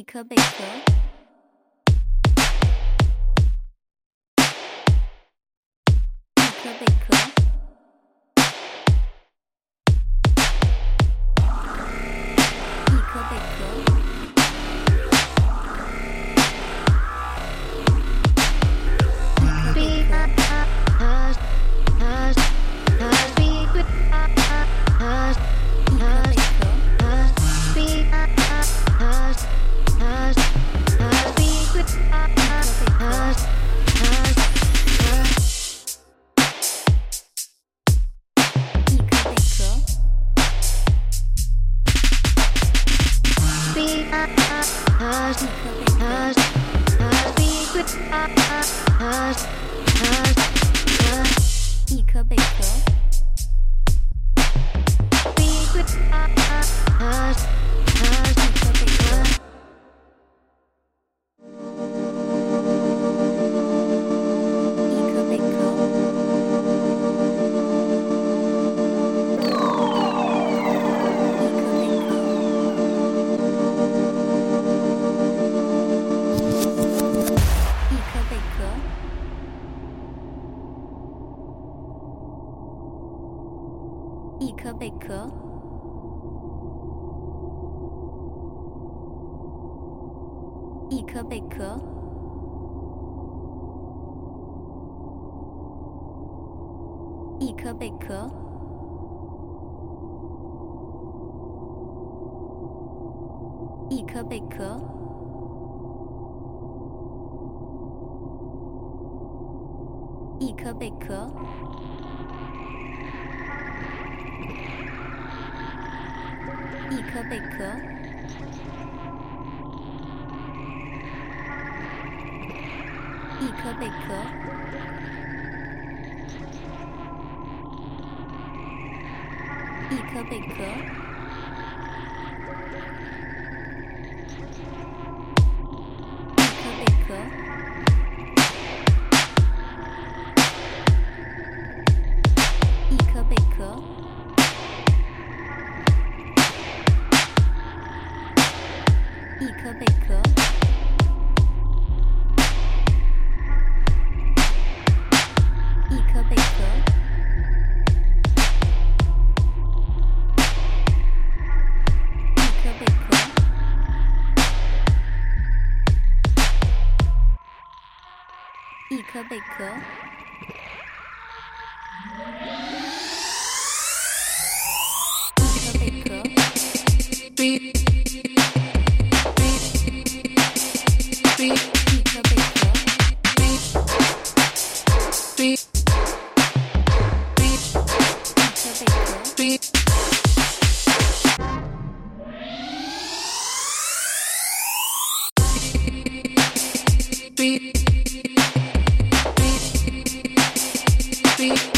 一颗贝壳，一颗贝壳，一颗贝壳，一颗贝壳，一颗贝壳，一颗贝壳，一颗贝壳，一颗贝壳，一颗贝壳。一颗贝壳，一颗贝壳，一颗贝壳，一颗贝壳，一颗贝壳。一颗贝壳，一颗贝壳，一颗贝壳，一颗贝壳，一颗贝壳。Beep.